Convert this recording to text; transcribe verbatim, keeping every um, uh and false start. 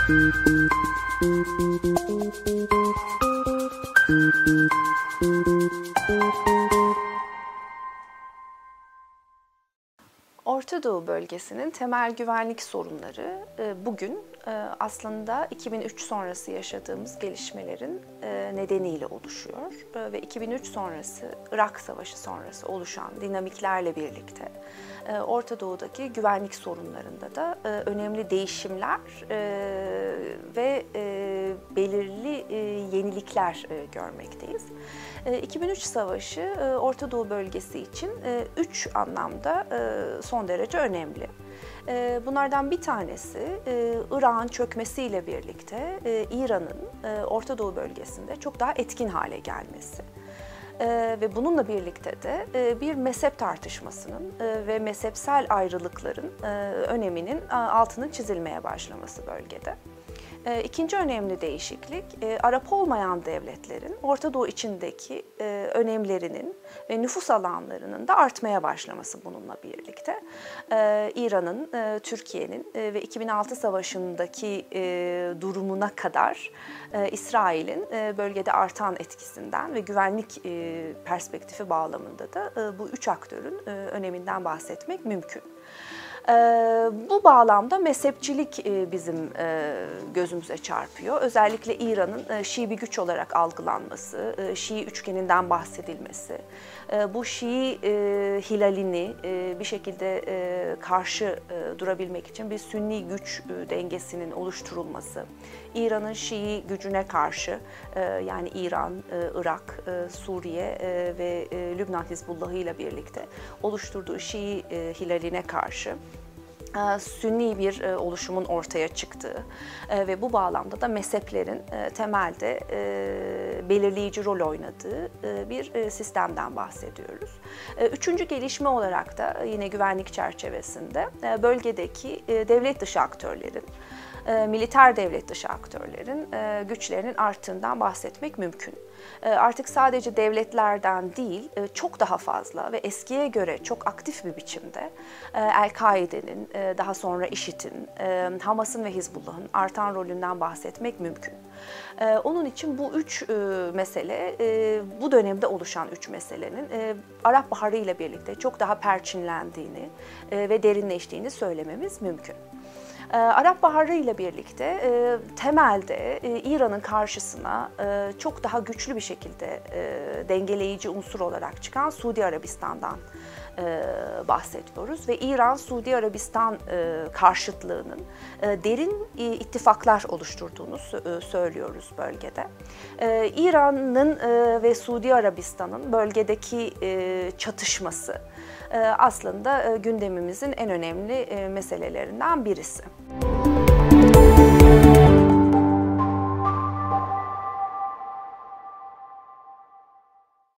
Orta Doğu bölgesinin temel güvenlik sorunları bugün aslında iki bin üç sonrası yaşadığımız gelişmelerin nedeniyle oluşuyor ve iki bin üç sonrası, Irak Savaşı sonrası oluşan dinamiklerle birlikte Orta Doğu'daki güvenlik sorunlarında da önemli değişimler ve belirli yenilikler görmekteyiz. iki bin üç Savaşı Orta Doğu bölgesi için üç anlamda son derece önemli. Bunlardan bir tanesi Irak'ın çökmesiyle birlikte İran'ın Orta Doğu bölgesinde çok daha etkin hale gelmesi. Ve bununla birlikte de bir mezhep tartışmasının ve mezhepsel ayrılıkların öneminin altının çizilmeye başlaması bölgede. İkinci önemli değişiklik, Arap olmayan devletlerin Orta Doğu içindeki önemlerinin ve nüfus alanlarının da artmaya başlaması bununla birlikte. İran'ın, Türkiye'nin ve iki bin altı Savaşı'ndaki durumuna kadar İsrail'in bölgede artan etkisinden ve güvenlik perspektifi bağlamında da bu üç aktörün öneminden bahsetmek mümkün. Bu bağlamda mezhepçilik bizim gözümüze çarpıyor. Özellikle İran'ın Şii bir güç olarak algılanması, Şii üçgeninden bahsedilmesi, bu Şii hilalini bir şekilde karşı durabilmek için bir Sünni güç dengesinin oluşturulması, İran'ın Şii gücüne karşı yani İran, Irak, Suriye ve Lübnan Hizbullahı ile birlikte oluşturduğu Şii hilaline karşı Sünni bir oluşumun ortaya çıktığı ve bu bağlamda da mezheplerin temelde belirleyici rol oynadığı bir sistemden bahsediyoruz. Üçüncü gelişme olarak da yine güvenlik çerçevesinde bölgedeki devlet dışı aktörlerin, militer devlet dışı aktörlerin güçlerinin arttığından bahsetmek mümkün. Artık sadece devletlerden değil, çok daha fazla ve eskiye göre çok aktif bir biçimde El-Kaide'nin, daha sonra IŞİD'in, Hamas'ın ve Hizbullah'ın artan rolünden bahsetmek mümkün. Onun için bu üç mesele, bu dönemde oluşan üç meselenin Arap Baharı ile birlikte çok daha perçinlendiğini ve derinleştiğini söylememiz mümkün. Arap Baharı ile birlikte temelde İran'ın karşısına çok daha güçlü bir şekilde dengeleyici unsur olarak çıkan Suudi Arabistan'dan bahsediyoruz ve İran-Suudi Arabistan karşıtlığının derin ittifaklar oluşturduğunu söylüyoruz bölgede. İran'ın ve Suudi Arabistan'ın bölgedeki çatışması aslında gündemimizin en önemli meselelerinden birisi.